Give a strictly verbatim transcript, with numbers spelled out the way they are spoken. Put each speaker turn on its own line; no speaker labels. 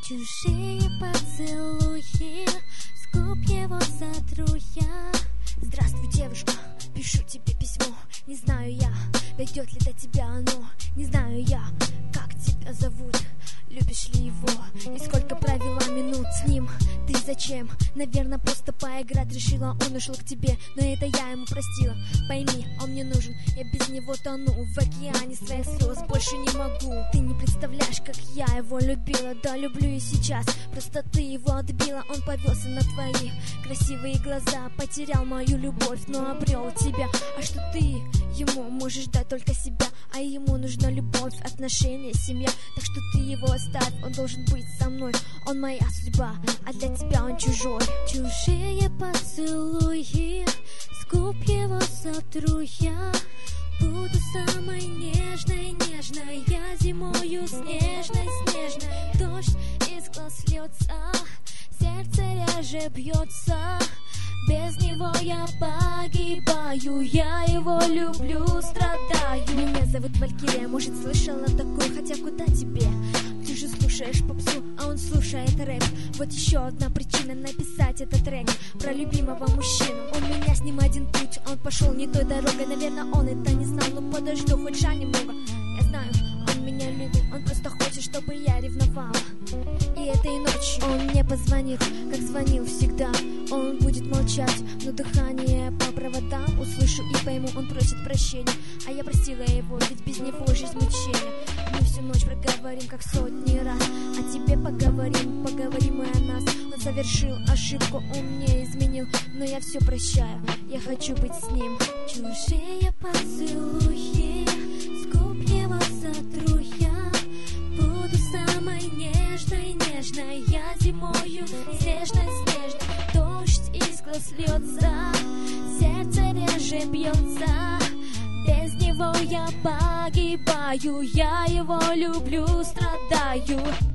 Чужие поцелуи, с губ его сотру я. Здравствуй, девушка, пишу тебе письмо. Не знаю я, дойдет ли до тебя оно. Не знаю я, как тебя зовут, любишь ли его и сколько провела минут с ним. Ты зачем? Наверное, просто поиграть решила. Он ушел к тебе, но это я ему простила. Пойми, он мне нужен, я без него тону в океане своих слез, больше не могу. Ты не представляешь, как я его любила. Да, люблю и сейчас, просто ты его отбила. Он повелся на твои красивые глаза, потерял мою любовь, но обрел тебя. А что ты ему можешь дать? Только себя. А ему нужна любовь, отношения, семья. Так что ты его оставь, он должен быть со мной. Он моя судьба, а для тебя он чужой. Чужие поцелуи, с губ его сотру я. Буду самой нежной, нежной, я зимою снежной, снежной. Дождь из глаз льется, сердце реже бьется. Без него я погибаю, я его люблю, страдаю. Меня зовут Валькирия, может, слышала такое, хотя куда тебе? Ты же слушаешь попсу, а он слушает рэп. Вот еще одна причина написать этот трек про любимого мужчину. У меня с ним один путь, он пошел не той дорогой. Наверное, он это не знал, но подожду хоть шаг немного. Я знаю, он меня любит, он просто хочет, чтобы я ревновала. И этой ночью он мне позвонит, как звонил всегда. Он будет молчать, но дыхание по проводам услышу и пойму, он просит прощения. А я простила его, ведь без него жизнь мучения. Мы всю ночь проговорим, как сотни раз. О тебе поговорим, поговорим и о нас. Он совершил ошибку, он мне изменил, но я все прощаю, я хочу быть с ним. Чужие поцелуи, с губ его сотру я. Буду самой нежной, нежной, я зимою снежной, снежной. Дождь из глаз льется, сердце реже бьется. Без него я погибаю, я его люблю, страдаю.